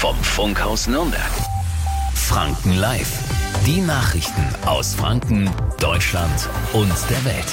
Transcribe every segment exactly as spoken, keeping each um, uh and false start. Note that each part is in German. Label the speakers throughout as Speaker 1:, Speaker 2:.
Speaker 1: vom Funkhaus Nürnberg. Franken Live. Die Nachrichten aus Franken, Deutschland und der Welt.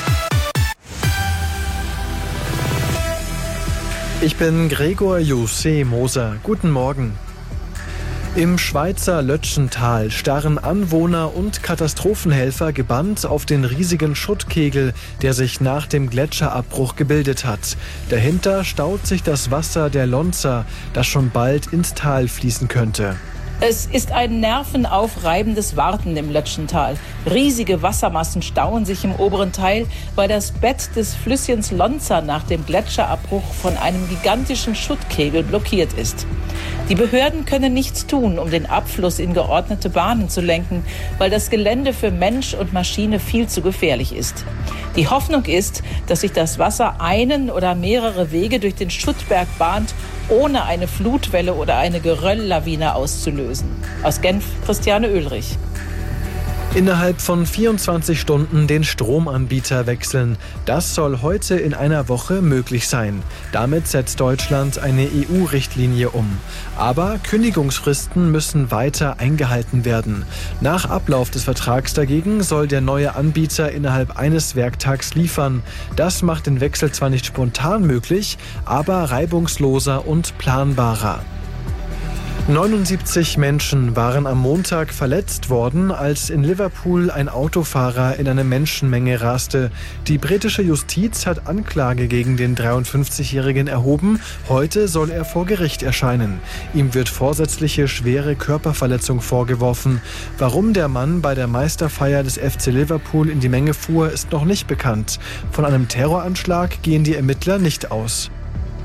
Speaker 2: Ich bin Gregor José Moser. Guten Morgen. Im Schweizer Lötschental starren Anwohner und Katastrophenhelfer gebannt auf den riesigen Schuttkegel, der sich nach dem Gletscherabbruch gebildet hat. Dahinter staut sich das Wasser der Lonza, das schon bald ins Tal fließen könnte.
Speaker 3: Es ist ein nervenaufreibendes Warten im Lötschental. Riesige Wassermassen stauen sich im oberen Teil, weil das Bett des Flüsschens Lonza nach dem Gletscherabbruch von einem gigantischen Schuttkegel blockiert ist. Die Behörden können nichts tun, um den Abfluss in geordnete Bahnen zu lenken, weil das Gelände für Mensch und Maschine viel zu gefährlich ist. Die Hoffnung ist, dass sich das Wasser einen oder mehrere Wege durch den Schuttberg bahnt, ohne eine Flutwelle oder eine Gerölllawine auszulösen. Aus Genf, Christiane Oehlrich.
Speaker 2: Innerhalb von vierundzwanzig Stunden den Stromanbieter wechseln. Das soll heute in einer Woche möglich sein. Damit setzt Deutschland eine E U-Richtlinie um. Aber Kündigungsfristen müssen weiter eingehalten werden. Nach Ablauf des Vertrags dagegen soll der neue Anbieter innerhalb eines Werktags liefern. Das macht den Wechsel zwar nicht spontan möglich, aber reibungsloser und planbarer. neunundsiebzig Menschen waren am Montag verletzt worden, als in Liverpool ein Autofahrer in eine Menschenmenge raste. Die britische Justiz hat Anklage gegen den dreiundfünfzigjährigen erhoben. Heute soll er vor Gericht erscheinen. Ihm wird vorsätzliche schwere Körperverletzung vorgeworfen. Warum der Mann bei der Meisterfeier des F C Liverpool in die Menge fuhr, ist noch nicht bekannt. Von einem Terroranschlag gehen die Ermittler nicht aus.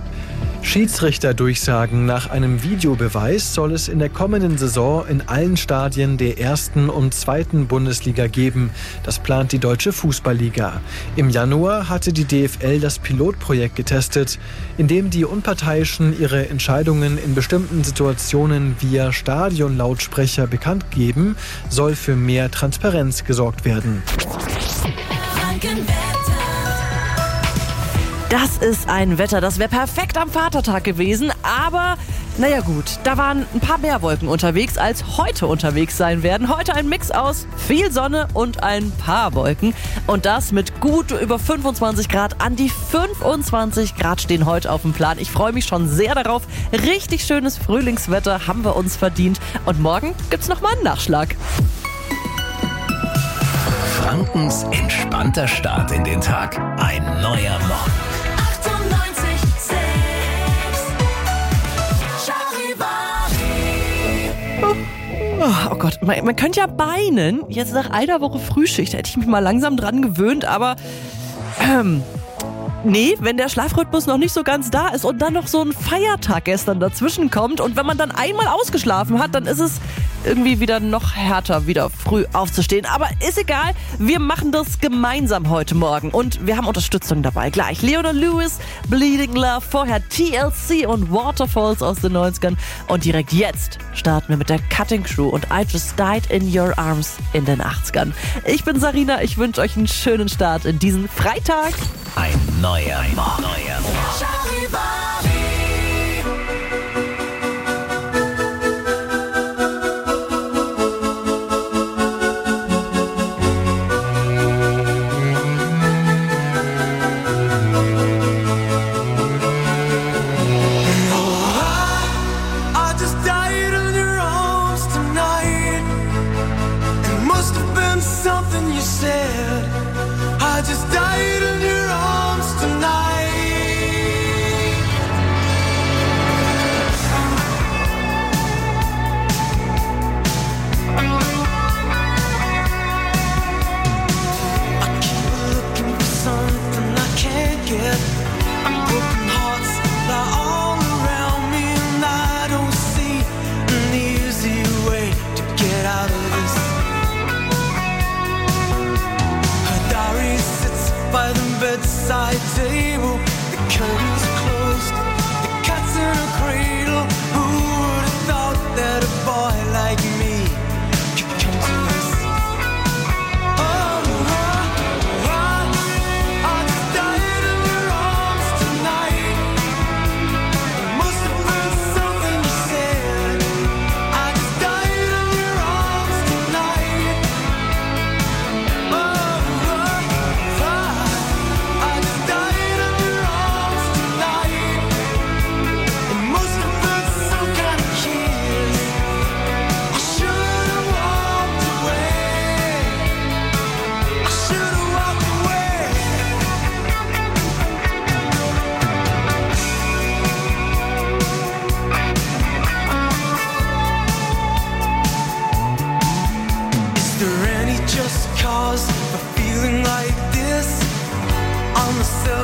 Speaker 2: Schiedsrichterdurchsagen nach einem Videobeweis soll es in der kommenden Saison in allen Stadien der ersten und zweiten Bundesliga geben. Das plant die Deutsche Fußballliga. Im Januar hatte die D F L das Pilotprojekt getestet, in dem die Unparteiischen ihre Entscheidungen in bestimmten Situationen via Stadionlautsprecher bekannt geben, soll für mehr Transparenz gesorgt werden.
Speaker 4: Das ist ein Wetter, das wäre perfekt am Vatertag gewesen, aber naja gut, da waren ein paar mehr Wolken unterwegs, als heute unterwegs sein werden. Heute ein Mix aus viel Sonne und ein paar Wolken und das mit gut über fünfundzwanzig Grad. An die fünfundzwanzig Grad stehen heute auf dem Plan. Ich freue mich schon sehr darauf. Richtig schönes Frühlingswetter haben wir uns verdient und morgen gibt's nochmal einen Nachschlag.
Speaker 1: Frankens entspannter Start in den Tag. Ein neuer Morgen.
Speaker 4: Oh Gott, man, man könnte ja meinen, jetzt nach einer Woche Frühschicht hätte ich mich mal langsam dran gewöhnt, aber ähm, nee, wenn der Schlafrhythmus noch nicht so ganz da ist und dann noch so ein Feiertag gestern dazwischen kommt und wenn man dann einmal ausgeschlafen hat, dann ist es irgendwie wieder noch härter, wieder früh aufzustehen. Aber ist egal, wir machen das gemeinsam heute Morgen und wir haben Unterstützung dabei. Gleich Leona Lewis, Bleeding Love, vorher T L C und Waterfalls aus den neunzigern und direkt jetzt starten wir mit der Cutting Crew und I Just Died in Your Arms in den achtzigern. Ich bin Sarina, ich wünsche euch einen schönen Start in diesen Freitag.
Speaker 1: Ein neuer Morgen. Neuer
Speaker 5: Something you said, I just died in your arms tonight. I keep looking for something I can't get. Broken hearts lie all around me, and I don't see an easy way to get out of this. By the bed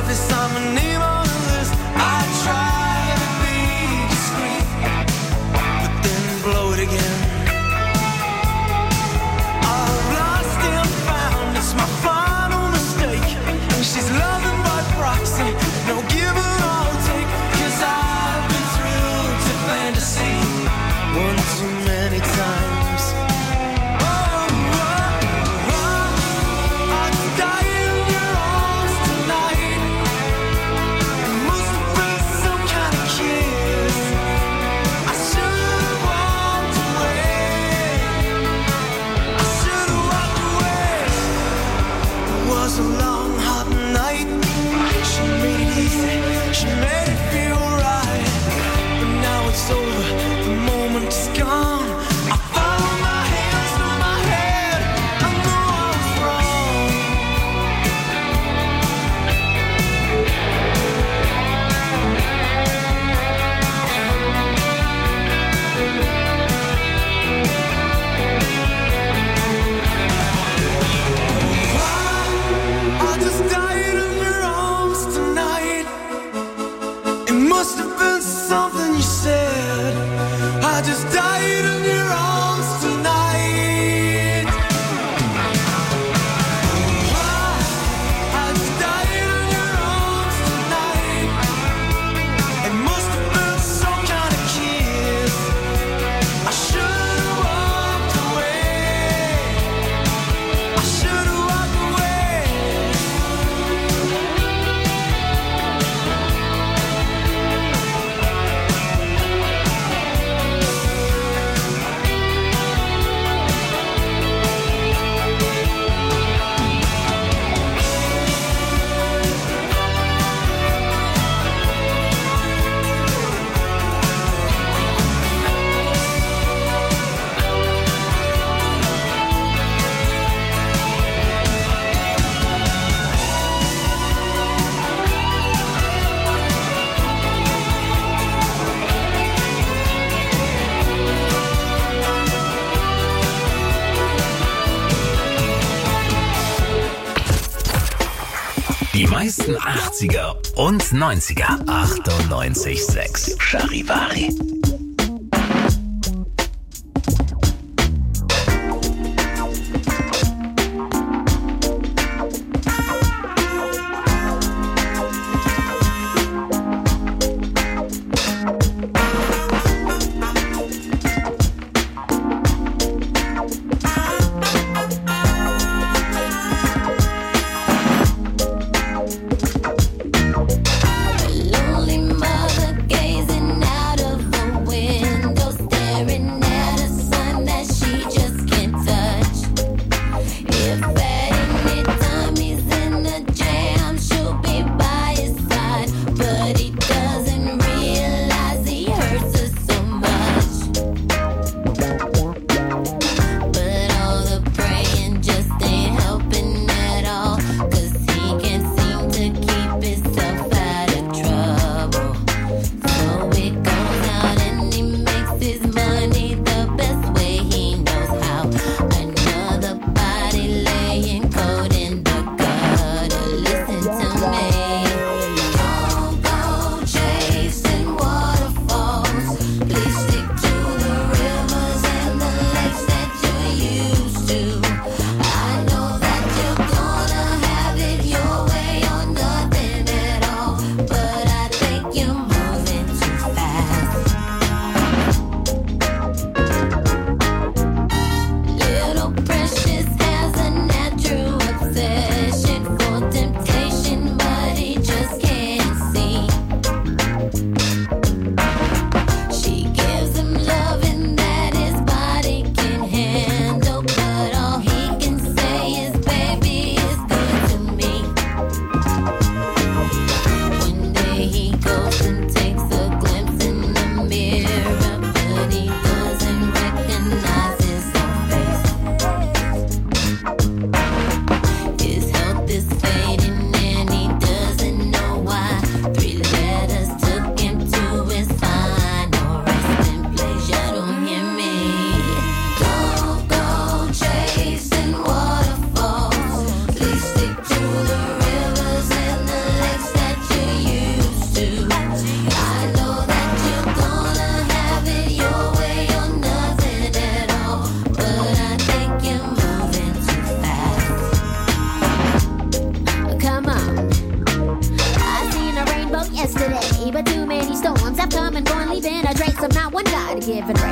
Speaker 5: surface, I'm a name on the list. I try to be discreet, but then blow it again. I've lost and found, it's my final mistake. And she's loving by proxy, no give or take. Cause I've been through to fantasy one too many times. She made it feel right, but now it's over, the moment is gone. I follow my hands through my head, I know I was wrong. I, I just died in your arms tonight. Must have been something you said. I just died in your arms tonight. I, I just died in your arms tonight. It must have been some kind of kiss. I should have walked away. I should have walked away.
Speaker 1: Die meisten achtziger und neunziger. achtundneunzig Komma sechs Charivari.
Speaker 6: Lonely mother gazing out of the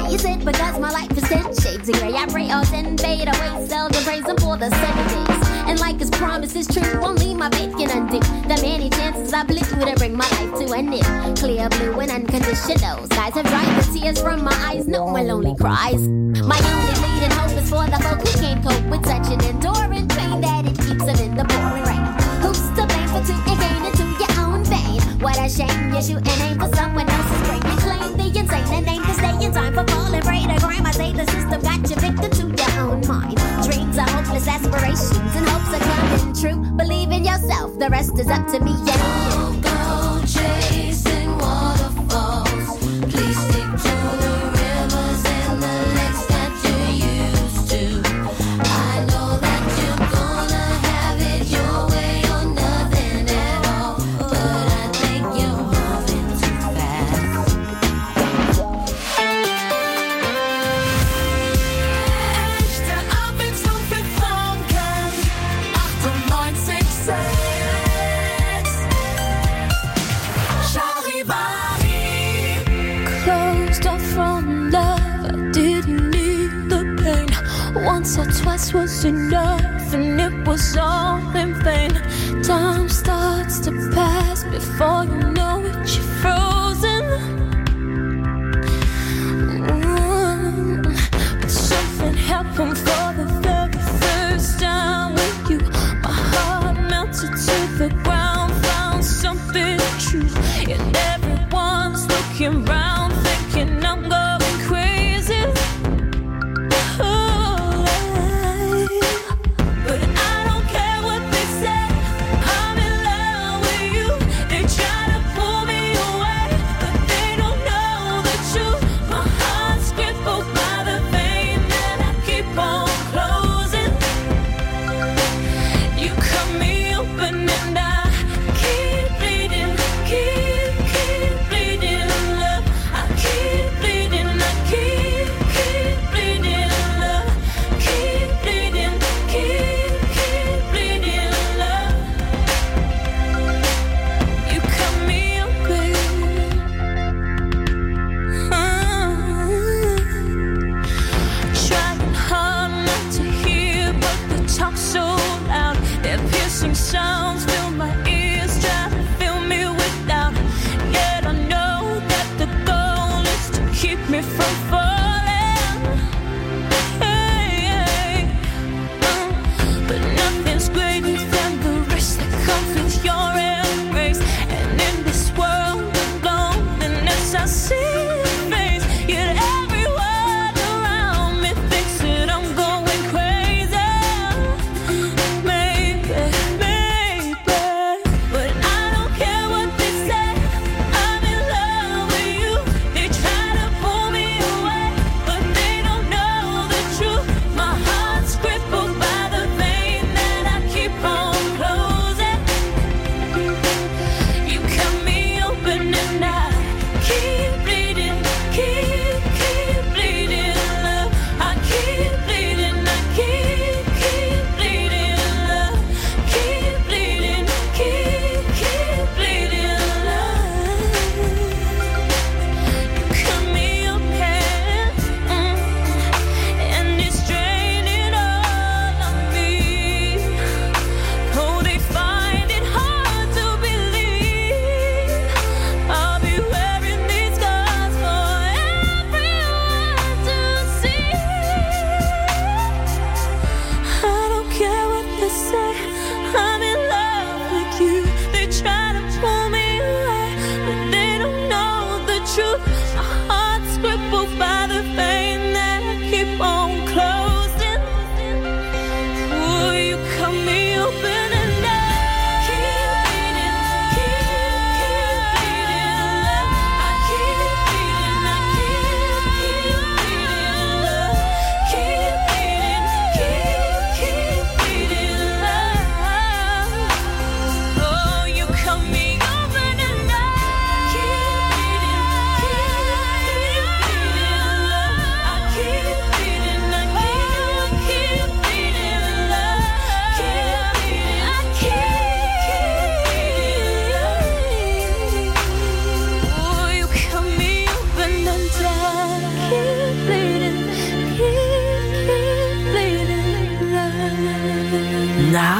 Speaker 6: Why is it because my life is ten shades of grey? I pray all ten fade away, seldom praise him for the sunny days. And like his promise is true, only my faith can undo the many chances I blew to bring my life to an end. Clear blue and unconditional skies have dried the tears from my eyes, no more lonely cries. My only leading hope is for the folk who can't cope with such an enduring pain that it keeps them in the pouring rain. Who's to blame for taking gain into your own vein? What a shame, you shoot an aim for someone else's brain. You claim the insane and aim to stay in time for falling prey to crime. I say the system got you victim to your own mind. Dreams are hopeless aspirations and hopes are coming true. Believe in yourself, the rest is up to me and you.
Speaker 7: Go chasing waterfalls. Please stick to the rivers and the lakes that you used to. I know that you're gonna have it your way or nothing at all, but I think you're moving too fast. Echte Abwechslung für Franken. achtundneunzig Komma sechs Charivari.
Speaker 8: Closed off from love, I didn't need the pain. Once or twice was enough, and it was all in vain. Time starts to pass before you know it, you're frozen. Mm. But something happened for the very first time with you. My heart melted to the ground, found something true. And everyone's looking round, thinking I'm going crazy. Oh, but I don't care what they say. I'm in love with you. They try to pull me away,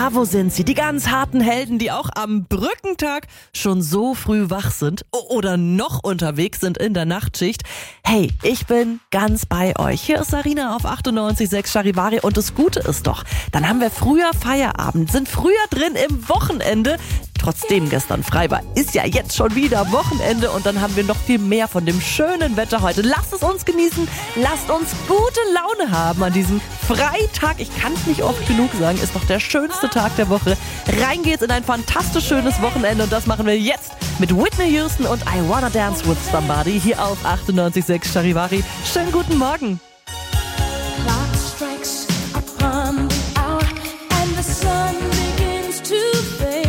Speaker 4: Ja, wo sind sie? Die ganz harten Helden, die auch am Brückentag schon so früh wach sind o- oder noch unterwegs sind in der Nachtschicht. Hey, ich bin ganz bei euch. Hier ist Sarina auf achtundneunzig Komma sechs Charivari und das Gute ist doch, dann haben wir früher Feierabend, sind früher drin im Wochenende. Trotzdem gestern frei war, ist ja jetzt schon wieder Wochenende und dann haben wir noch viel mehr von dem schönen Wetter heute. Lasst es uns genießen, lasst uns gute Laune haben an diesem Freitag. Ich kann es nicht oft genug sagen, ist doch der schönste Tag der Woche. Rein geht's in ein fantastisch schönes Wochenende und das machen wir jetzt mit Whitney Houston und I Wanna Dance With Somebody hier auf achtundneunzig Komma sechs Charivari. Schönen guten Morgen.
Speaker 8: Clock strikes upon the hour and the sun begins to fade.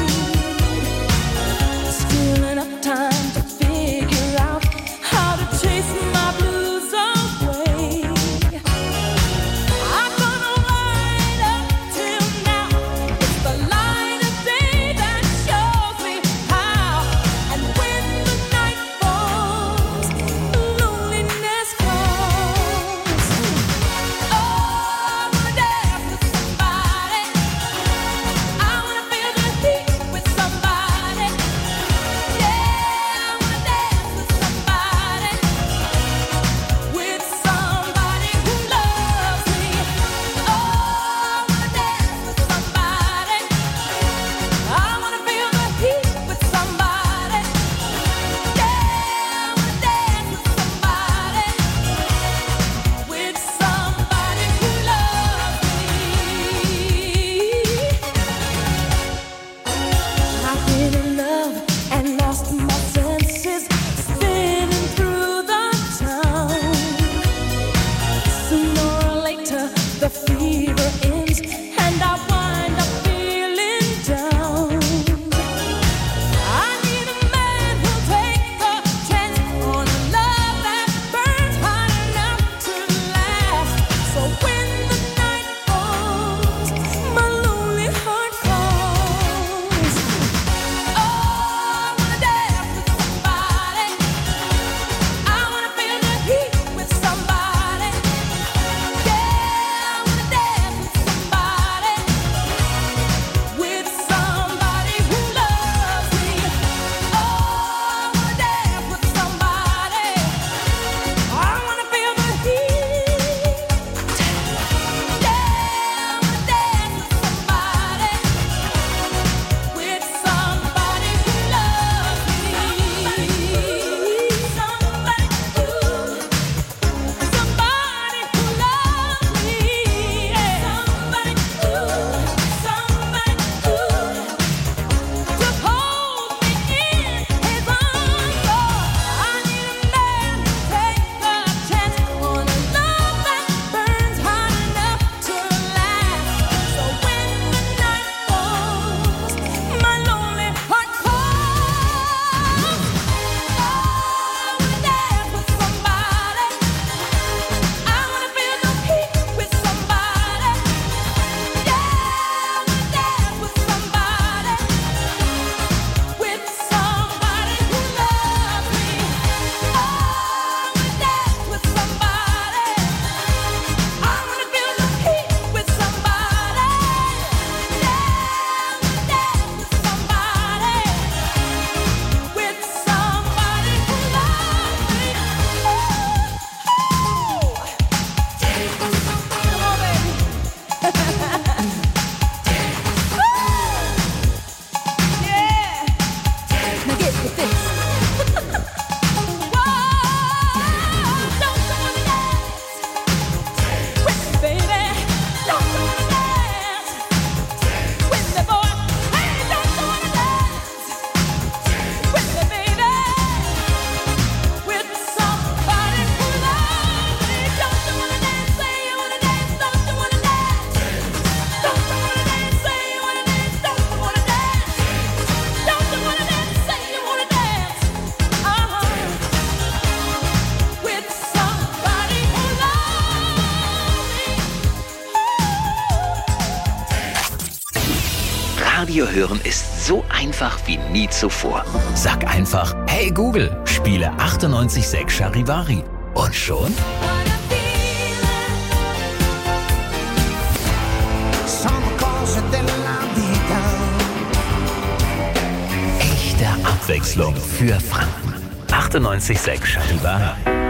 Speaker 8: Still enough time to figure out how to chase my blues away. I'm gonna ride up till now. It's the light of day that shows me how. And when the night falls, loneliness calls. Oh, I wanna dance with somebody. I wanna feel the heat with somebody. Yeah, I wanna dance with somebody. With somebody who loves me. Oh, I wanna dance with somebody. I wanna feel the heat with somebody. Yeah, I wanna dance with somebody. With somebody who loves me. I've been in love and lost my senses, spinning through the town. Sooner or later, the fever ends, and I wind up feeling down. I need a man who'll take a chance on a love that burns hot enough to last. So when the night falls, my lonely heart calls. Oh, I wanna dance with somebody. I wanna feel the heat with somebody. Yeah, I wanna dance with somebody. With somebody who loves me. Oh, I wanna dance with somebody. I wanna feel the heat. Yeah, I wanna dance with somebody. With somebody who loves me. Somebody who, somebody who loves me. Yeah. Somebody who, somebody who, to hold me in his arms. Oh, I need a man to take a chance on a love that burns hot enough to last. So when the night falls, my lonely heart calls. Oh, I wanna dance with somebody. I wanna feel the heat with somebody. Yeah, I wanna dance with somebody. With somebody who loves me. Oh, I wanna dance with somebody. I wanna feel the heat with somebody. Yeah, I wanna dance with somebody. With somebody who loves me. Come on, baby. Yeah. Now get with this. Whoa, don't you wanna dance with me, baby? Don't you wanna dance with me, boy? Hey, don't you wanna dance with me, baby? With somebody who loves me. Don't you wanna dance? Say you wanna dance. Don't you wanna dance? Don't you wanna dance? Say you wanna dance. Don't you wanna dance? Don't you wanna dance? Say you wanna dance. Uh-huh. With somebody who loves me.
Speaker 1: Radio hören ist so einfach wie nie zuvor. Sag einfach, hey Google, spiele achtundneunzig Komma sechs Charivari. Und schon
Speaker 5: Some calls it the line.
Speaker 1: Abwechslung für Franken. achtundneunzig Komma sechs Charivari.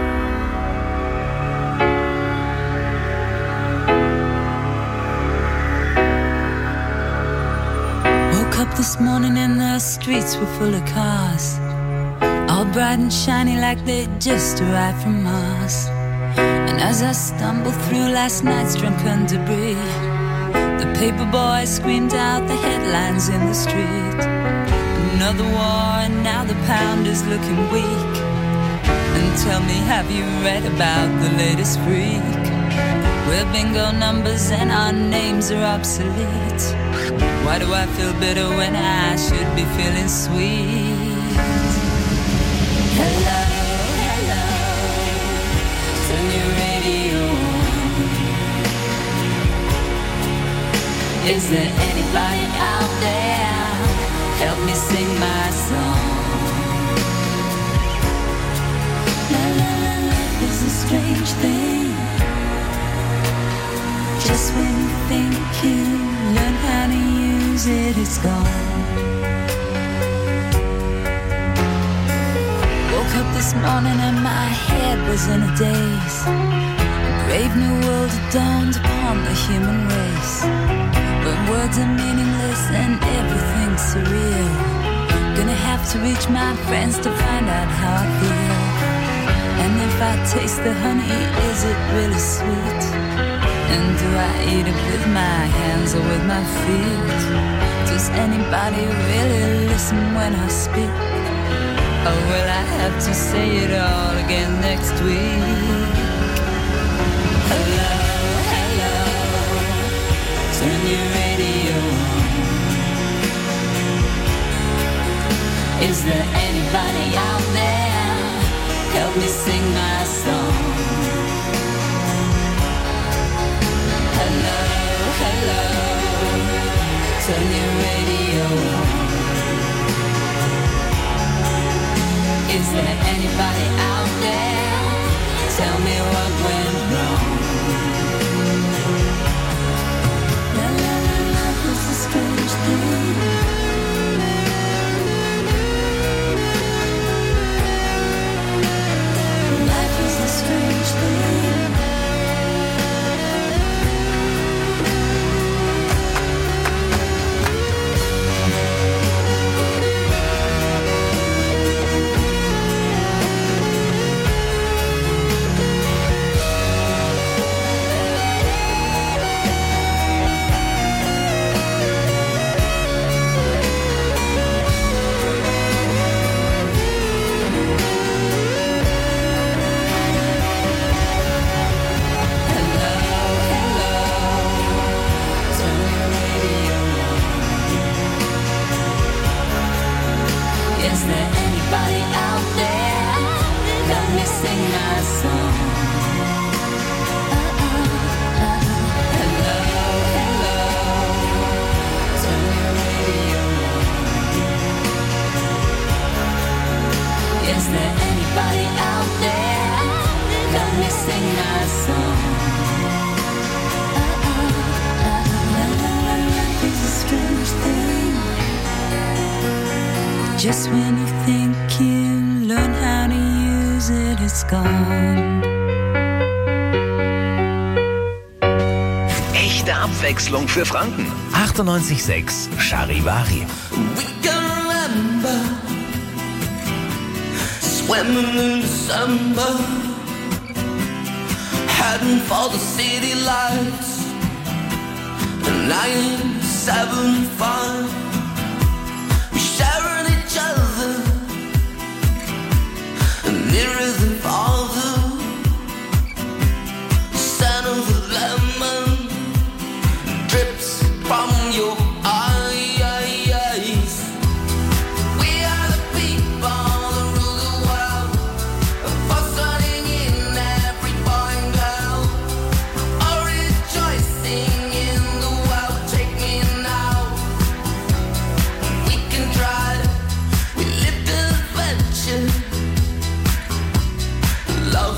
Speaker 9: Woke up this morning and the streets were full of cars, all bright and shiny like they just arrived from Mars. And as I stumbled through last night's drunken debris, the paper boys screamed out the headlines in the street. Another war and now the pound is looking weak. And tell me, have you read about the latest freak? We're bingo numbers and our names are obsolete. Why do I feel bitter when I should be feeling sweet? Hello, hello, turn your radio on. Is there anybody out there? Help me sing my song. La la la, life is a strange thing. Just when you think you learn how to use it, it's gone. Woke up this morning and my head was in a daze. A brave new world had dawned upon the human race. When words are meaningless and everything's surreal, gonna have to reach my friends to find out how I feel. And if I taste the honey, is it really sweet? And do I eat it with my hands or with my feet? Does anybody really listen when I speak? Or will I have to say it all again next week? Hello, hello, turn your radio on. Is there anybody out there? Help me sing my song. Hello, hello, turn your radio on. Is there anybody out there? Tell me what went wrong. La la la, life is a strange thing. Life is a strange thing. Is there anybody out there? Let me sing my song. Hello, hello, turn your radio on. Is there anybody out there? Let me sing my song. Life is a strange thing. Just when you think you learn how to use it, it's gone.
Speaker 1: Echte Abwechslung für Franken. achtundneunzig Komma sechs Charivari.
Speaker 5: We can remember swimming in December, heading for the city lights. nine seven five, sharing each other, nearer than farther. Scent of lemon drips from your eyes. We are the people that rule the world, fostering in every boy and girl, all rejoicing in the world. Take me now, we can try. We live the adventure, love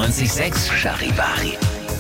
Speaker 1: achtundneunzig Komma sechs Charivari.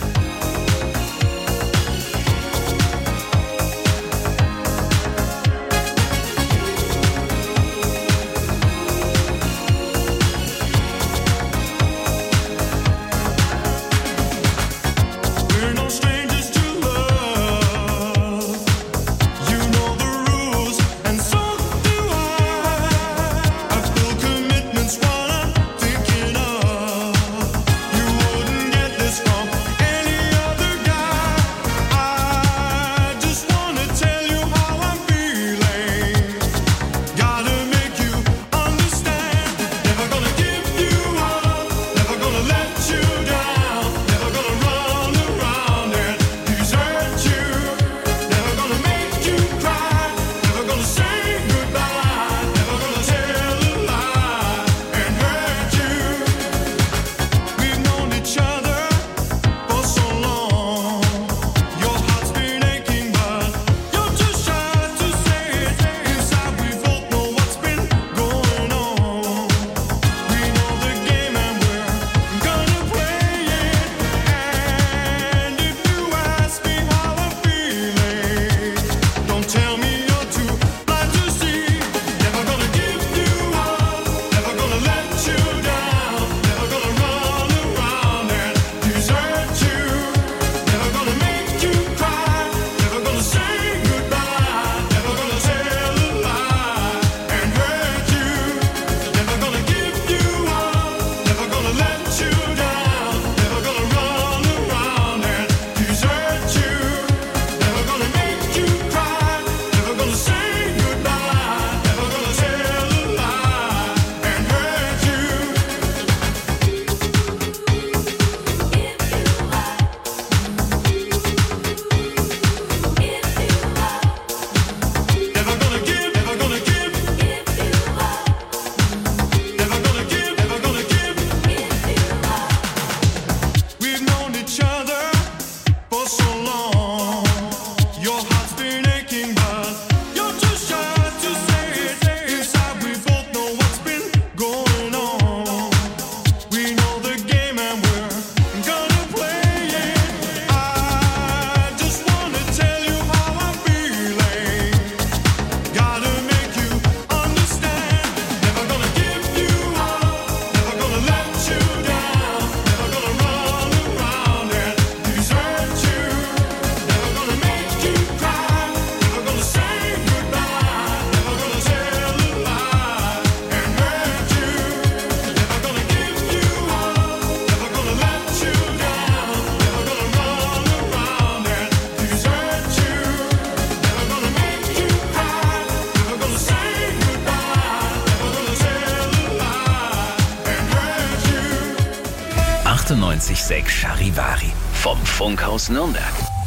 Speaker 1: achtundneunzig Komma sechs Charivari vom Funkhaus Nürnberg.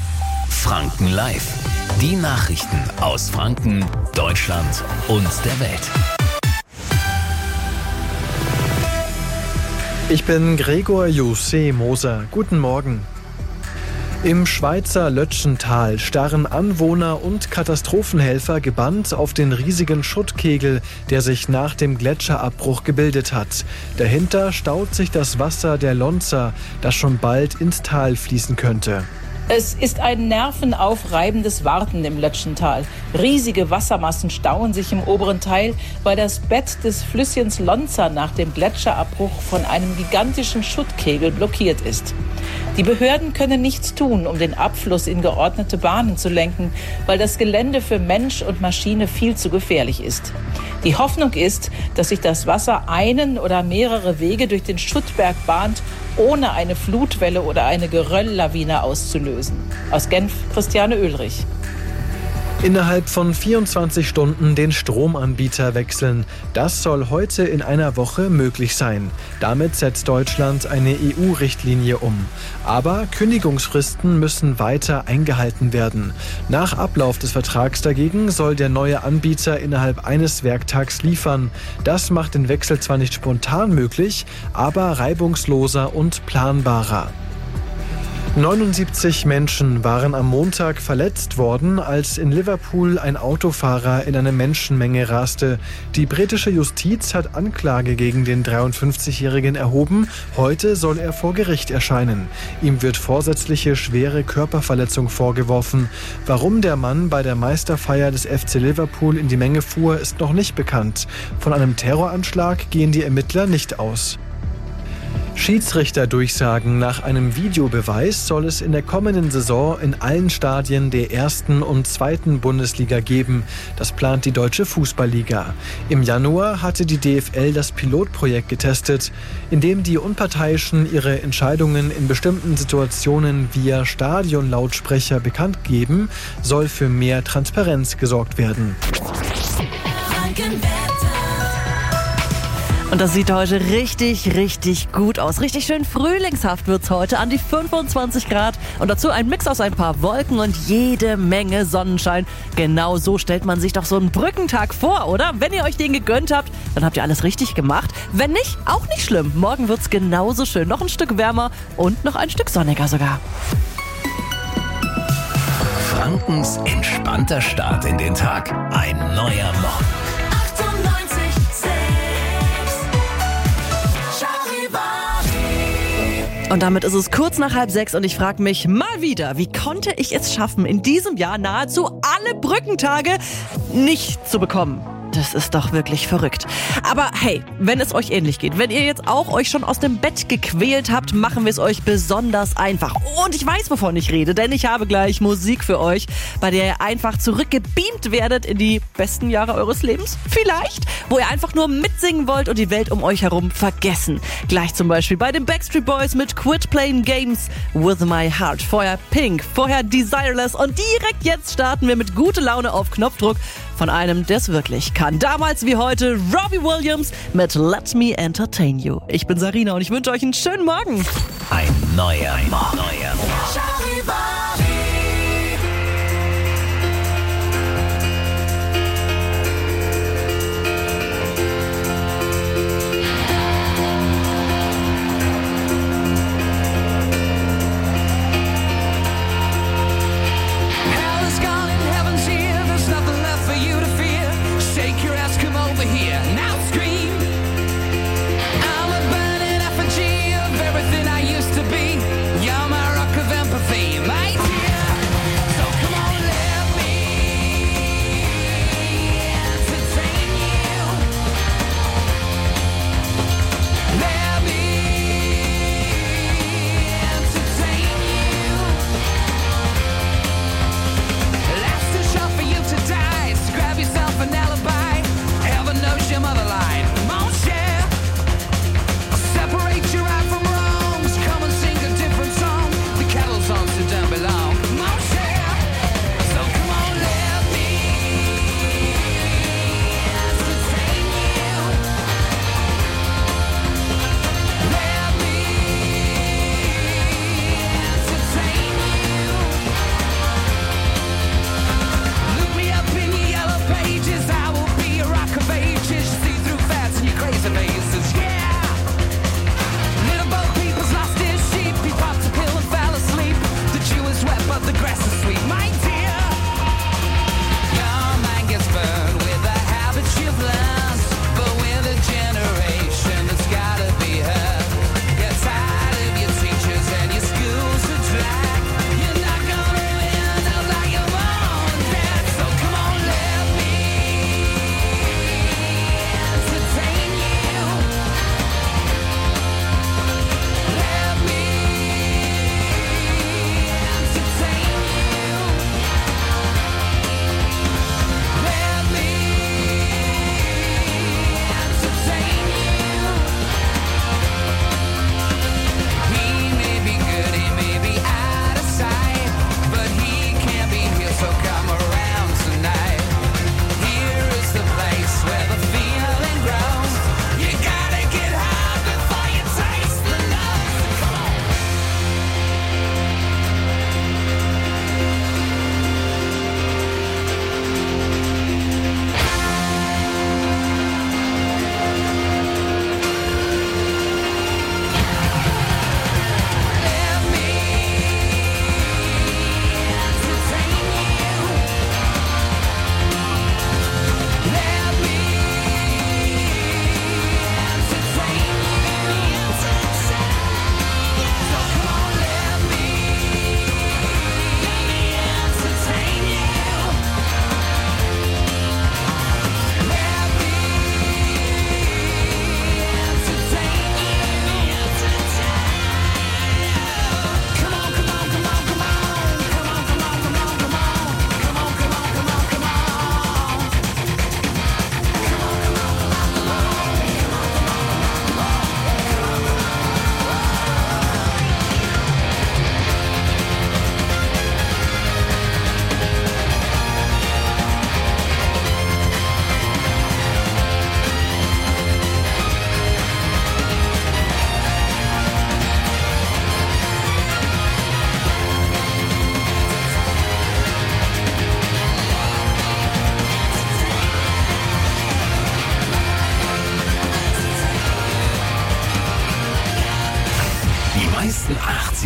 Speaker 1: Franken Live. Die Nachrichten aus Franken, Deutschland und der Welt.
Speaker 2: Ich bin Gregor José Moser. Guten Morgen. Im Schweizer Lötschental starren Anwohner und Katastrophenhelfer gebannt auf den riesigen Schuttkegel, der sich nach dem Gletscherabbruch gebildet hat. Dahinter staut sich das Wasser der Lonza, das schon bald ins Tal fließen könnte.
Speaker 3: Es ist ein nervenaufreibendes Warten im Lötschental. Riesige Wassermassen stauen sich im oberen Teil, weil das Bett des Flüsschens Lonza nach dem Gletscherabbruch von einem gigantischen Schuttkegel blockiert ist. Die Behörden können nichts tun, um den Abfluss in geordnete Bahnen zu lenken, weil das Gelände für Mensch und Maschine viel zu gefährlich ist. Die Hoffnung ist, dass sich das Wasser einen oder mehrere Wege durch den Schuttberg bahnt, ohne eine Flutwelle oder eine Gerölllawine auszulösen. Aus Genf, Christiane Oehlrich.
Speaker 2: Innerhalb von vierundzwanzig Stunden den Stromanbieter wechseln. Das soll heute in einer Woche möglich sein. Damit setzt Deutschland eine E U-Richtlinie um. Aber Kündigungsfristen müssen weiter eingehalten werden. Nach Ablauf des Vertrags dagegen soll der neue Anbieter innerhalb eines Werktags liefern. Das macht den Wechsel zwar nicht spontan möglich, aber reibungsloser und planbarer. neunundsiebzig Menschen waren am Montag verletzt worden, als in Liverpool ein Autofahrer in eine Menschenmenge raste. Die britische Justiz hat Anklage gegen den dreiundfünfzigjährigen erhoben. Heute soll er vor Gericht erscheinen. Ihm wird vorsätzliche schwere Körperverletzung vorgeworfen. Warum der Mann bei der Meisterfeier des F C Liverpool in die Menge fuhr, ist noch nicht bekannt. Von einem Terroranschlag gehen die Ermittler nicht aus. Schiedsrichterdurchsagen nach einem Videobeweis soll es in der kommenden Saison in allen Stadien der ersten und zweiten Bundesliga geben. Das plant die Deutsche Fußballliga. Im Januar hatte die D F L das Pilotprojekt getestet, in dem die Unparteiischen ihre Entscheidungen in bestimmten Situationen via Stadionlautsprecher bekannt geben, soll für mehr Transparenz gesorgt werden.
Speaker 4: Und das sieht heute richtig, richtig gut aus. Richtig schön frühlingshaft wird's heute, an die fünfundzwanzig Grad. Und dazu ein Mix aus ein paar Wolken und jede Menge Sonnenschein. Genau so stellt man sich doch so einen Brückentag vor, oder? Wenn ihr euch den gegönnt habt, dann habt ihr alles richtig gemacht. Wenn nicht, auch nicht schlimm. Morgen wird's genauso schön. Noch ein Stück wärmer und noch ein Stück sonniger sogar.
Speaker 1: Frankens entspannter Start in den Tag. Ein neuer Morgen.
Speaker 4: Und damit ist es kurz nach halb sechs und ich frage mich mal wieder, wie konnte ich es schaffen, in diesem Jahr nahezu alle Brückentage nicht zu bekommen? Das ist doch wirklich verrückt. Aber hey, wenn es euch ähnlich geht, wenn ihr jetzt auch euch schon aus dem Bett gequält habt, machen wir es euch besonders einfach. Und ich weiß, wovon ich rede, denn ich habe gleich Musik für euch, bei der ihr einfach zurückgebeamt werdet in die besten Jahre eures Lebens. Vielleicht, wo ihr einfach nur mitsingen wollt und die Welt um euch herum vergessen. Gleich zum Beispiel bei den Backstreet Boys mit Quit Playing Games with My Heart. Vorher Pink, vorher Desireless und direkt jetzt starten wir mit gute Laune auf Knopfdruck von einem, der es wirklich kann. Damals wie heute Robbie Williams mit Let Me Entertain You. Ich bin Sarina und ich wünsche euch einen schönen Morgen.
Speaker 1: Ein neuer Morgen. Neuer
Speaker 5: Everything I used to be, you're my rock of empathy.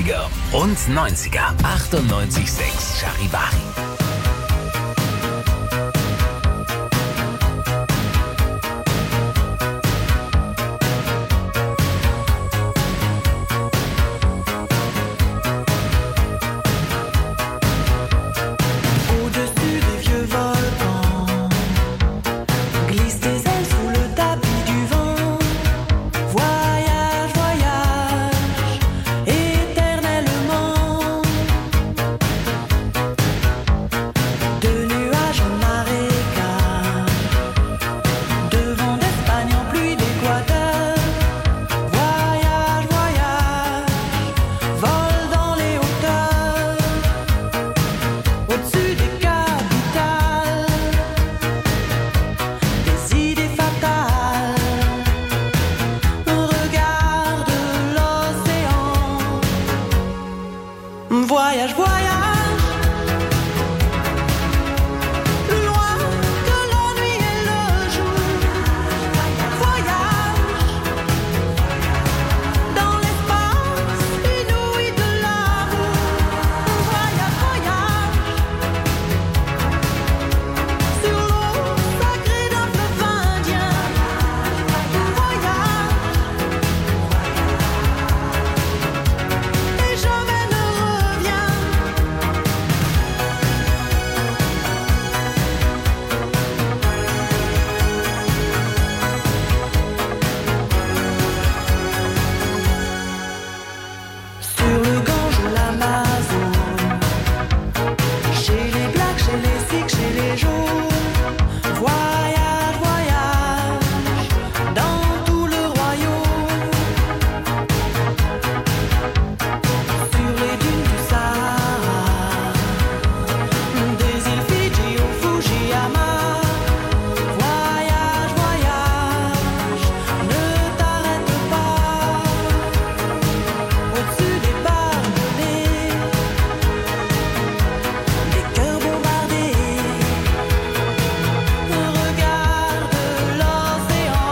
Speaker 1: achtziger und neunziger. achtundneunzig Komma sechs Charivari.
Speaker 5: Au-dessus des vieux volcans, glisse des ailes sous le tapis du vent. Voyage, voyage, éternellement. De nuages en marécage, de vent d'Espagne en pluie d'Équateur. Voyage, voyage, vole dans les hauteurs. Au-dessus des capitales, des idées fatales. Regarde l'océan. Voyage, voyage, plus loin que la nuit et le jour. Voyage dans l'espace inouï de l'amour. Voyage, voyage sur l'eau sacrée d'un fleuve indien. Voyage et jamais ne revient. Sur le Gange ou l'Amazone, chez les Blacks, chez les Sikhs, chez les Jaunes. Voyage, voyage dans tout le royaume. Sur les dunes du Sahara, des îles Fidji au Fujiyama. Voyage, voyage, ne t'arrête pas. Au-dessus des barbelés, des cœurs bombardés. Regarde l'océan.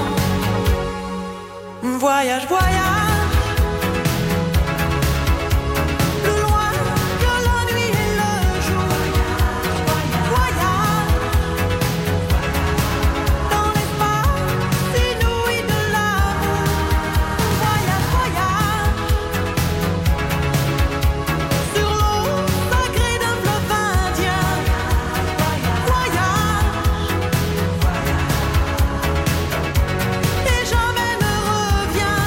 Speaker 5: Voyage, voyage, plus loin que la nuit et le jour. Voyage dans l'espace inouï de l'amour. Voyage, voyage sur l'eau sacrée d'un fleuve indien. Voyage et jamais ne revient.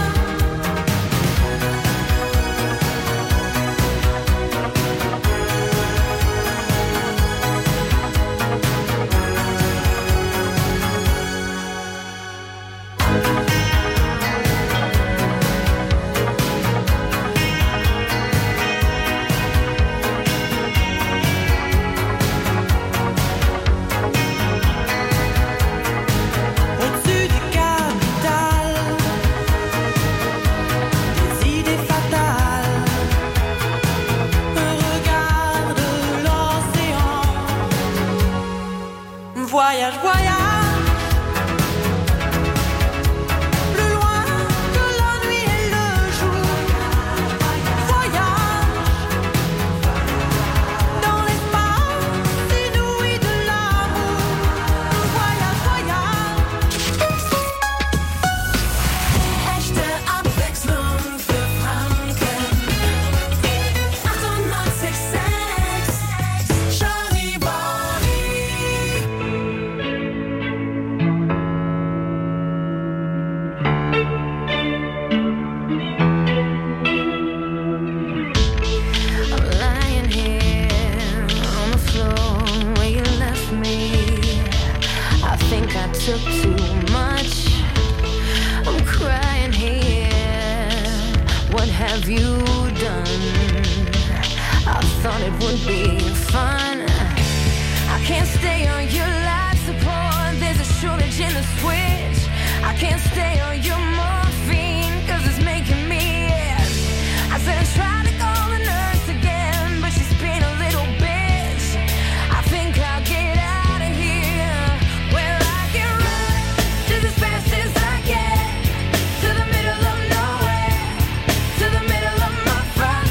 Speaker 5: Au-dessus des capitales, des idées fatales. Regarde l'océan. Voyage, voyage, plus loin que la nuit et le jour. Voyage dans l'espace inouï de l'amour. Voyage, voyage.
Speaker 8: Echte Abwechslung für Franken. achtundneunzig Komma sechs Charivari.
Speaker 9: I'm lying here on the floor where you left me. I think I took too much. I'm crying here. What have you done? I thought it would be fun. I can't stay on your life support. There's a shortage in the switch. I can't stay on your morphine 'cause it's making me ill. I said I tried to call the nurse again, but she's being a little bitch. I think I'll get out of here. Well, I can run just as fast as I can to the middle of nowhere, to the middle of my fire.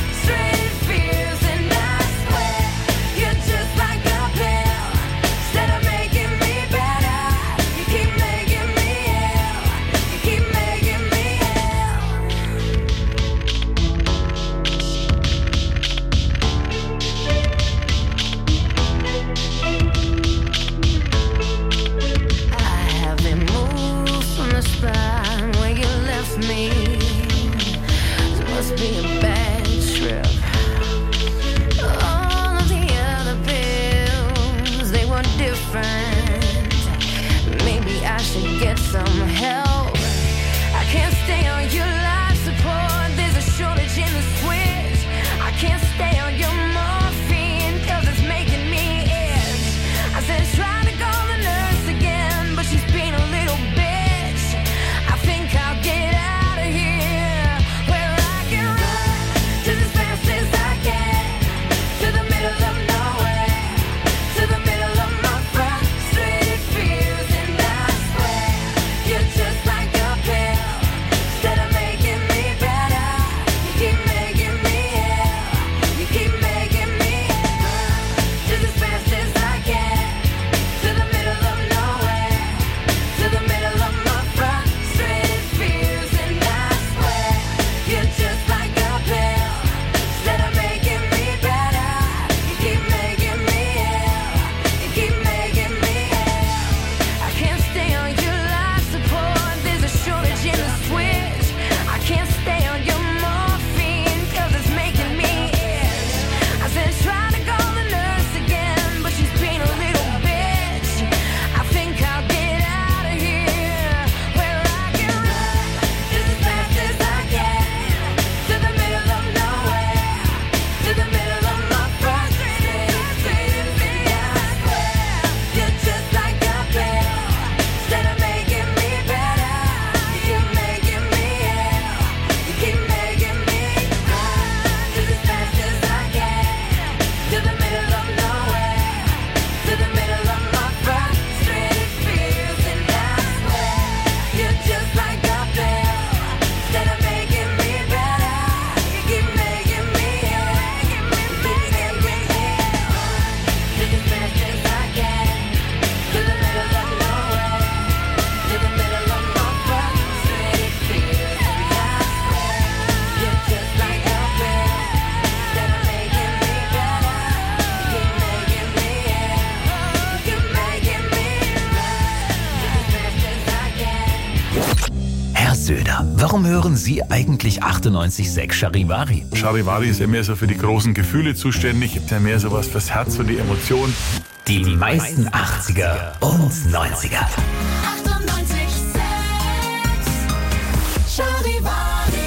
Speaker 1: neunziger. Warum hören Sie eigentlich achtundneunzig Komma sechs Charivari?
Speaker 10: Charivari ist ja mehr so für die großen Gefühle zuständig, ist ja mehr so was fürs Herz und die Emotionen.
Speaker 1: Die meisten achtziger und neunziger.
Speaker 7: achtundneunzig Komma sechs Charivari.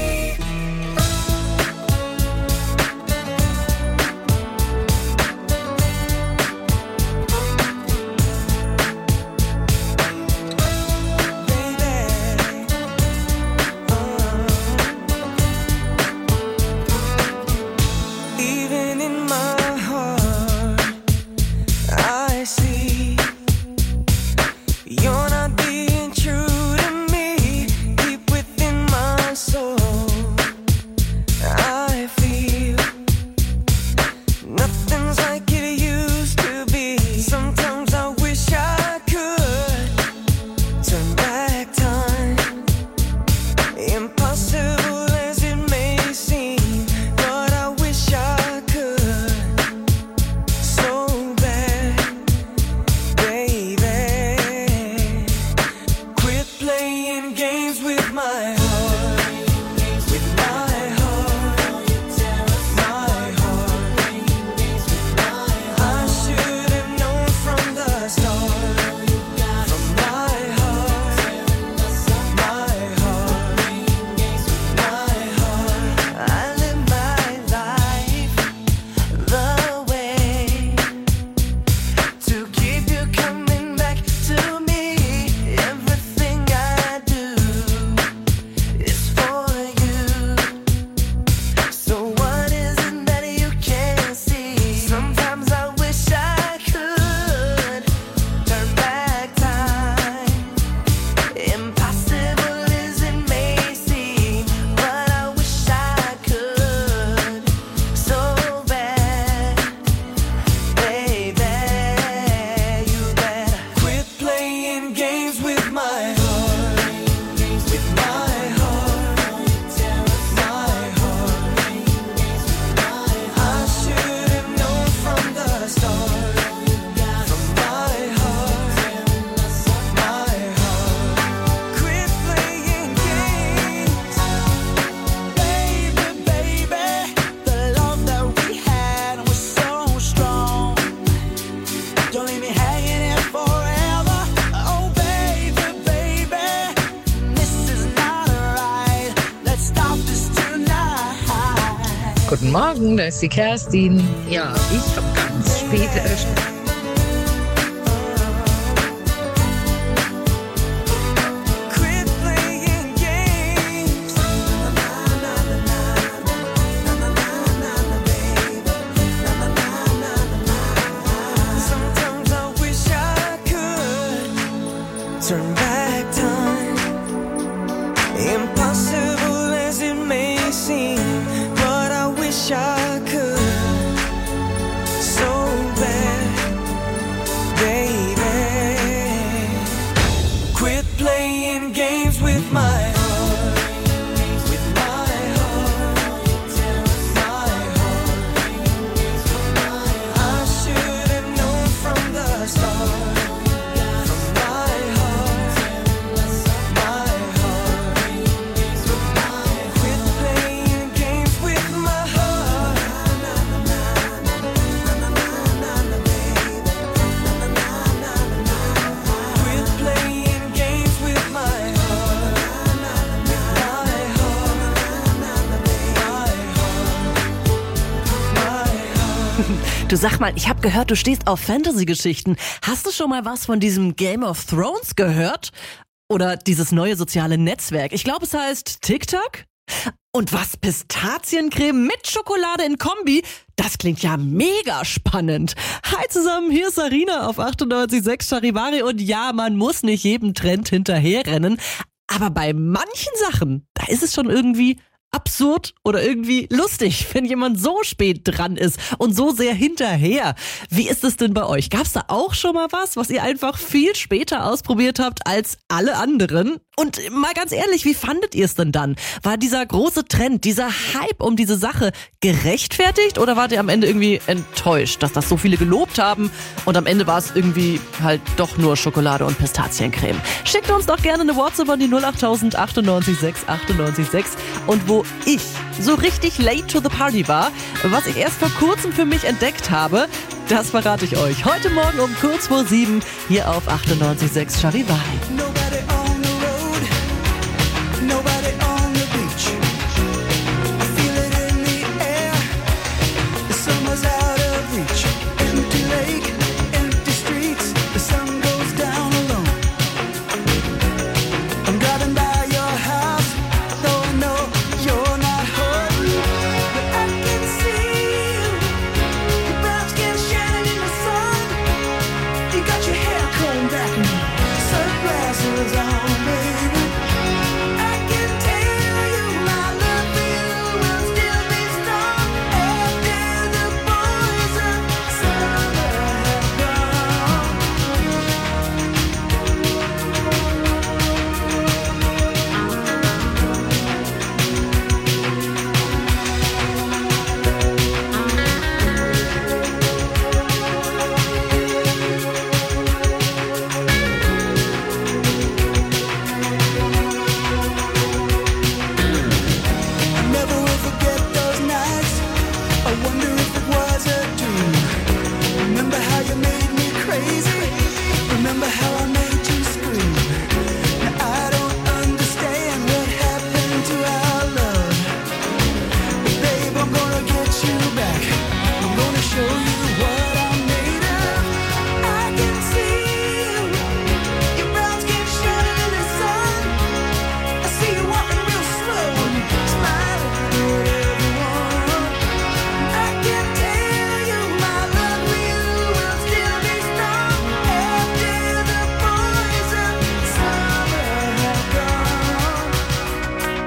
Speaker 5: Even in my heart, I see you're not being true to me. Deep within my soul, I feel nothing's like it used to be. Sometimes I wish I could turn back time. Impossible as it may seem, but I wish I could so bad, baby. Quit playing games with my heart, with my heart, my heart. I should have known from the start, from my heart, my heart. I live my life the way to keep you coming back to me. Everything I do is for you. So what is it that you can't see? Sometimes I wish I could turn back time. Impossible as it may seem, but I wish I could so bad, baby. You better quit playing games with my heart, with my heart, my heart. I should have known from the start, from my heart, my heart. Quit playing games, baby, baby. The love that we had was so strong. Don't leave me hanging here forever. Oh, baby, baby, this is not right. Let's stop this tonight.
Speaker 11: Guten Morgen, da ist die Kerstin. Ja, ich habe ganz spät erst.
Speaker 5: Quit playing games. Na na na na na na na na na baby. Na na na na na. Sometimes I wish I could turn back time. Impossible as it may seem, but I wish I could so bad, baby. Quit playing games with my heart, with my heart, my heart. I should have known from the start, from my heart, my heart. Quit playing games with my heart. Quit playing games with my heart, with my heart, my heart.
Speaker 4: Du, sag mal, ich habe gehört, du stehst auf Fantasy-Geschichten. Hast du schon mal was von diesem Game of Thrones gehört? Oder dieses neue soziale Netzwerk? Ich glaube, es heißt TikTok. Und was, Pistaziencreme mit Schokolade in Kombi? Das klingt ja mega spannend. Hi zusammen, hier ist Sarina auf achtundneunzig Komma sechs Charivari. Und ja, man muss nicht jedem Trend hinterherrennen. Aber bei manchen Sachen, da ist es schon irgendwie absurd oder irgendwie lustig, wenn jemand so spät dran ist und so sehr hinterher. Wie ist es denn bei euch? Gab's da auch schon mal was, was ihr einfach viel später ausprobiert habt als alle anderen? Und mal ganz ehrlich, wie fandet ihr es denn dann? War dieser große Trend, dieser Hype um diese Sache gerechtfertigt oder wart ihr am Ende irgendwie enttäuscht, dass das so viele gelobt haben und am Ende war es irgendwie halt doch nur Schokolade und Pistaziencreme? Schickt uns doch gerne eine WhatsApp an die null acht tausend achtundneunzig sechs achtundneunzig sechs und wo ich so richtig late to the party war, was ich erst vor kurzem für mich entdeckt habe, das verrate ich euch heute Morgen um kurz vor sieben hier auf achtundneunzig Komma sechs Charivari.
Speaker 5: Nobody on the road, nobody on the beach. I feel it in the air, the summer's out of reach. Empty lake, empty streets, the sun goes down alone. I'm driving by your house, though I know you're not home. But I can see you, your brown skin shining in the sun. You got your hair combed back and sunglasses on, baby. I can tell you my love for you will still be strong after the boys of summer have gone. I never will forget those nights. I wonder if it was a dream. Remember how you made me crazy? Remember how I made you scream? Now I don't understand what happened to our love. But babe, I'm gonna get you back. I'm gonna show you what I'm made of. I can see you, your brown skin shining in the sun. I see you walking real slow and smiling at everyone. I can tell you my love for you will still be strong after the boys of summer have gone.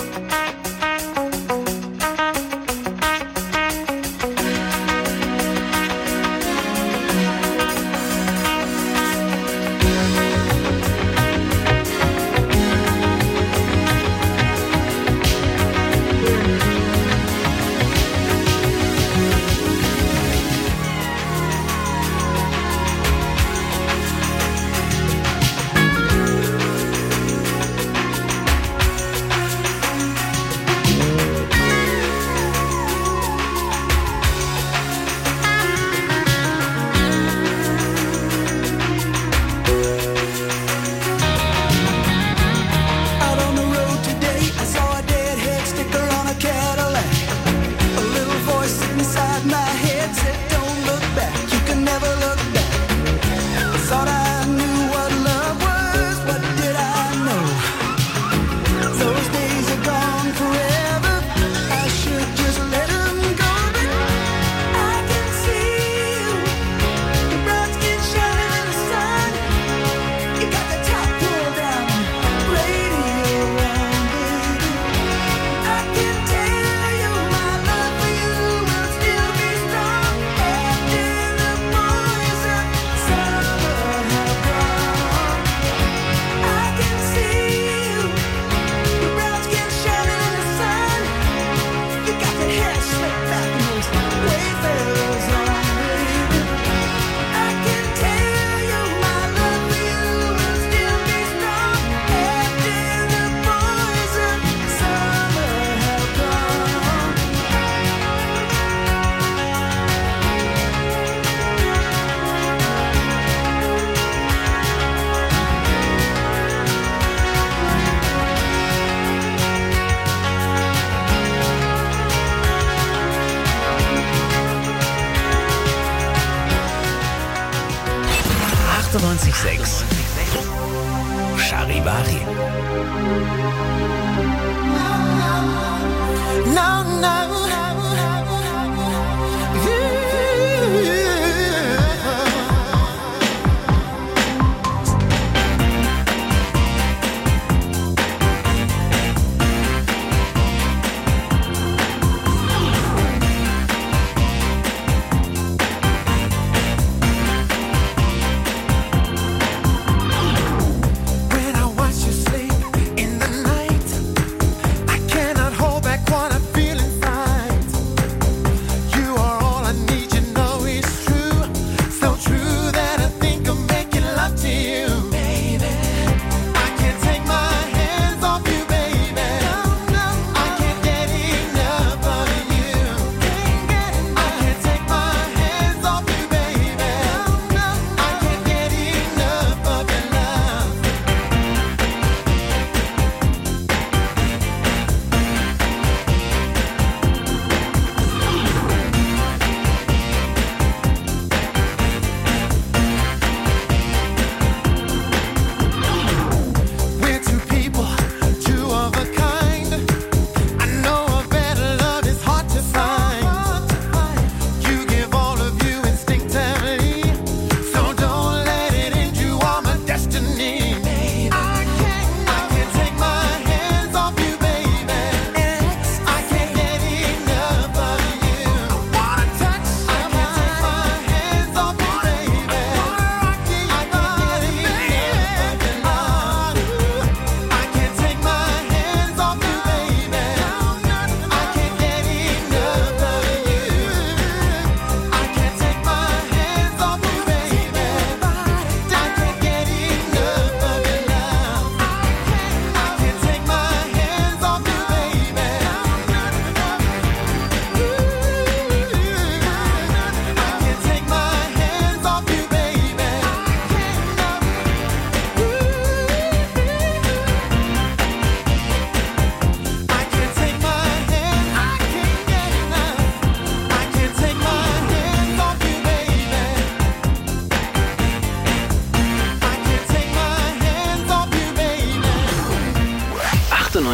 Speaker 5: Out on the road today, I saw a deadhead sticker on a Cadillac. A little voice inside my head said, "Don't look back, you can never look back." I thought I knew what love was, but did I know? Those days are gone forever. I should just let 'em go, but I can see you, your brown skin shining in the sun. You got the top pulled down, radio on, baby. I can tell you my love for you will still be strong after the boys of summer have gone. I can see you, your brown skin shining in the sun. You got the hair slicked back and those wayfarers on, baby. I can tell you my love for you will still be strong after the boys of summer have gone.
Speaker 1: achtundneunzig Komma sechs Charivari.
Speaker 5: No, no. When I watch you sleep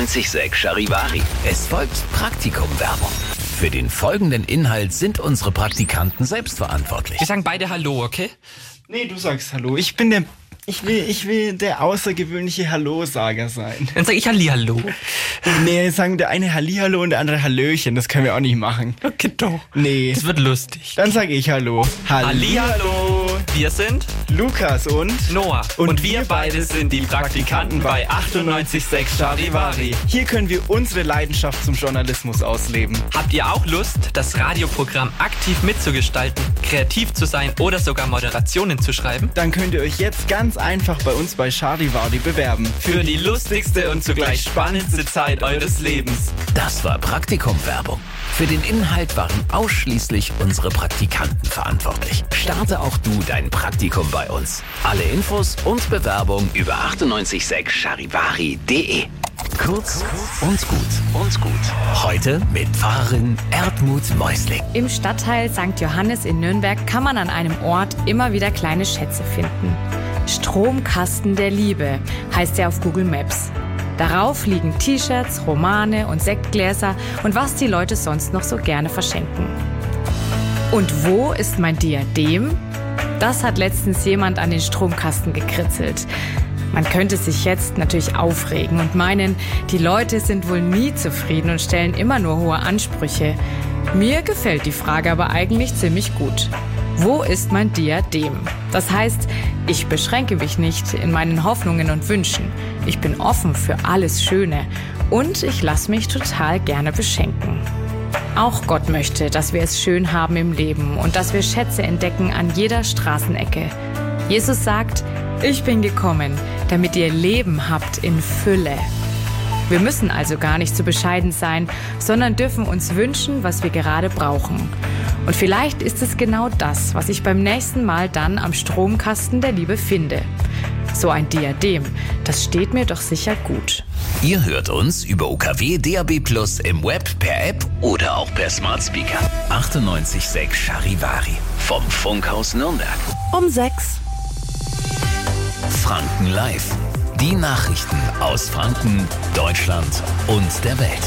Speaker 1: achtundneunzig Komma sechs Charivari. Es folgt Praktikum-Werbung. Für den folgenden Inhalt sind unsere Praktikanten selbst verantwortlich.
Speaker 12: Wir sagen beide Hallo, okay?
Speaker 13: Nee, du sagst Hallo. Ich bin der... Ich will, ich will der außergewöhnliche Hallo-Sager sein.
Speaker 12: Dann sag ich Hallihallo.
Speaker 13: Nee, sagen der eine Hallihallo und der andere Hallöchen. Das können wir auch nicht machen.
Speaker 12: Okay, doch.
Speaker 13: Nee.
Speaker 12: Das wird lustig.
Speaker 13: Dann sag ich Hallo.
Speaker 12: Hallihallo. Wir sind
Speaker 13: Lukas und
Speaker 12: Noah.
Speaker 13: Und
Speaker 12: Und,
Speaker 13: wir
Speaker 12: wir beide sind die Praktikanten bei achtundneunzig Komma sechs Charivari.
Speaker 13: Hier können wir unsere Leidenschaft zum Journalismus ausleben.
Speaker 12: Habt ihr auch Lust, das Radioprogramm aktiv mitzugestalten, kreativ zu sein oder sogar Moderationen zu schreiben?
Speaker 13: Dann könnt ihr euch jetzt ganz einfach bei uns bei Charivari bewerben.
Speaker 12: Für die lustigste und zugleich spannendste Zeit eures Lebens.
Speaker 1: Das war Praktikum-Werbung. Für den Inhalt waren ausschließlich unsere Praktikanten verantwortlich. Starte auch du dein Praktikum bei uns. Alle Infos und Bewerbung über achtundneunzig Komma sechs charivari punkt de. Kurz und gut und gut. Heute mit Pfarrerin Erdmut Meusling.
Speaker 14: Im Stadtteil Sankt Johannes in Nürnberg kann man an einem Ort immer wieder kleine Schätze finden. Stromkasten der Liebe heißt er auf Google Maps. Darauf liegen T-Shirts, Romane und Sektgläser und was die Leute sonst noch so gerne verschenken. Und wo ist mein Diadem? Das hat letztens jemand an den Stromkasten gekritzelt. Man könnte sich jetzt natürlich aufregen und meinen, die Leute sind wohl nie zufrieden und stellen immer nur hohe Ansprüche. Mir gefällt die Frage aber eigentlich ziemlich gut. Wo ist mein Diadem? Das heißt, ich beschränke mich nicht in meinen Hoffnungen und Wünschen. Ich bin offen für alles Schöne und ich lasse mich total gerne beschenken. Auch Gott möchte, dass wir es schön haben im Leben und dass wir Schätze entdecken an jeder Straßenecke. Jesus sagt, ich bin gekommen, damit ihr Leben habt in Fülle. Wir müssen also gar nicht so bescheiden sein, sondern dürfen uns wünschen, was wir gerade brauchen. Und vielleicht ist es genau das, was ich beim nächsten Mal dann am Stromkasten der Liebe finde. So ein Diadem, das steht mir doch sicher gut.
Speaker 1: Ihr hört uns über U K W D A B Plus im Web, per App oder auch per Smart Speaker. achtundneunzig Komma sechs Charivari vom Funkhaus Nürnberg.
Speaker 4: Um sechs.
Speaker 1: Franken Live. Die Nachrichten aus Franken, Deutschland und der Welt.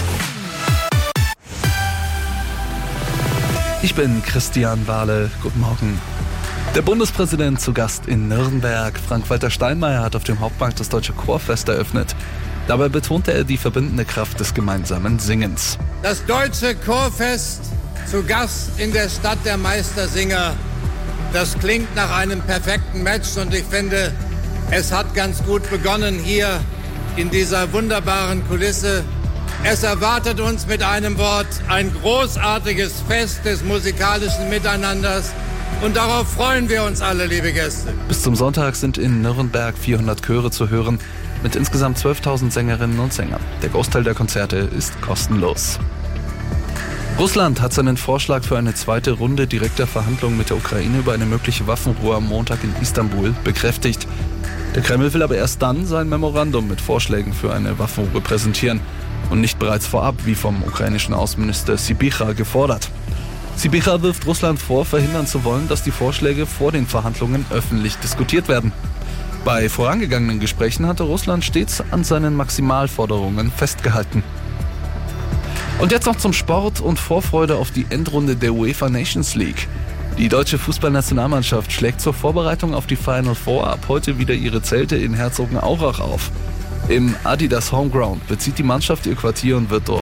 Speaker 15: Ich bin Christian Wahle. Guten Morgen. Der Bundespräsident zu Gast in Nürnberg. Frank-Walter Steinmeier hat auf dem Hauptmarkt das Deutsche Chorfest eröffnet. Dabei betonte er die verbindende Kraft des gemeinsamen Singens.
Speaker 16: Das Deutsche Chorfest zu Gast in der Stadt der Meistersinger. Das klingt nach einem perfekten Match und ich finde, es hat ganz gut begonnen hier in dieser wunderbaren Kulisse. Es erwartet uns mit einem Wort ein großartiges Fest des musikalischen Miteinanders und darauf freuen wir uns alle, liebe Gäste.
Speaker 15: Bis zum Sonntag sind in Nürnberg vierhundert Chöre zu hören, mit insgesamt zwölftausend Sängerinnen und Sängern. Der Großteil der Konzerte ist kostenlos. Russland hat seinen Vorschlag für eine zweite Runde direkter Verhandlungen mit der Ukraine über eine mögliche Waffenruhe am Montag in Istanbul bekräftigt. Der Kreml will aber erst dann sein Memorandum mit Vorschlägen für eine Waffenruhe präsentieren und nicht bereits vorab, wie vom ukrainischen Außenminister Sybiha gefordert. Sybiha wirft Russland vor, verhindern zu wollen, dass die Vorschläge vor den Verhandlungen öffentlich diskutiert werden. Bei vorangegangenen Gesprächen hatte Russland stets an seinen Maximalforderungen festgehalten. Und jetzt noch zum Sport und Vorfreude auf die Endrunde der UEFA Nations League. Die deutsche Fußballnationalmannschaft schlägt zur Vorbereitung auf die Final Four ab heute wieder ihre Zelte in Herzogenaurach auf. Im Adidas Homeground bezieht die Mannschaft ihr Quartier und wird dort